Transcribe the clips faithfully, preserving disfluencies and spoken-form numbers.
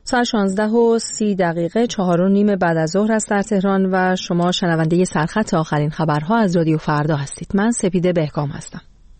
ساعت شانزده و سی دقیقه چهار و نیم بعد از ظهر است در تهران و شما شنونده سرخط آخرین خبرها از رادیو فردا هستید. من سپیده بهکام هستم.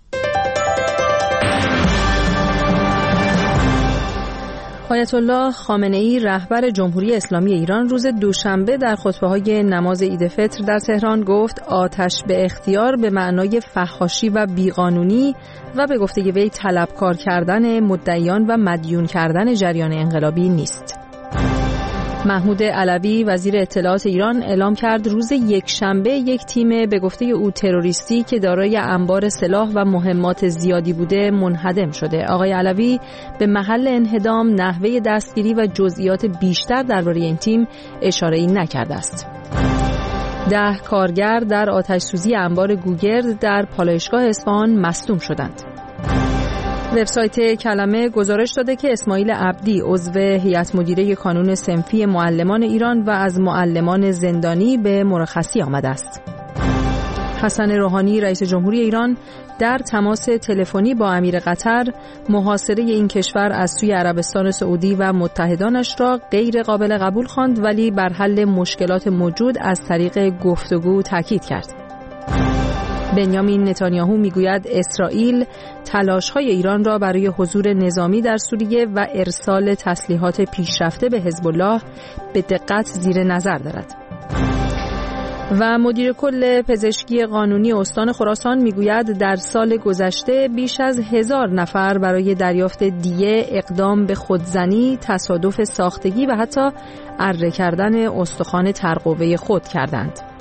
آیت الله خامنه‌ای رهبر جمهوری اسلامی ایران روز دوشنبه در خطبه‌های نماز عید فطر در تهران گفت آتش به اختیار به معنای فحاشی و بیقانونی و به گفته وی طلبکار کردن مدعیان و مدیون کردن جریان انقلابی نیست. محمود علوی وزیر اطلاعات ایران اعلام کرد روز یکشنبه یک تیم به گفته او تروریستی که دارای انبار سلاح و مهمات زیادی بوده منهدم شده. آقای علوی به محل انهدام، نحوه دستگیری و جزئیات بیشتر درباره این تیم اشاره‌ای نکرده است. ده کارگر در آتش‌سوزی انبار گوگرد در پالایشگاه اصفهان مصدوم شدند. وبسایت کلمه گزارش داده که اسماعیل عبدی عضو هیئت مدیره کانون صنفی معلمان ایران و از معلمان زندانی به مرخصی آمده است. حسن روحانی رئیس جمهوری ایران در تماس تلفنی با امیر قطر محاصره این کشور از سوی عربستان سعودی و متحدانش را غیر قابل قبول خواند، ولی بر حل مشکلات موجود از طریق گفتگو تاکید کرد. بنیامین نتانیاهو میگوید اسرائیل تلاش‌های ایران را برای حضور نظامی در سوریه و ارسال تسلیحات پیشرفته به حزب الله به دقت زیر نظر دارد. و مدیر کل پزشکی قانونی استان خراسان میگوید در سال گذشته بیش از هزار نفر برای دریافت دیه اقدام به خودزنی، تصادف ساختگی و حتی اره کردن استخوان ترقوه خود کردند.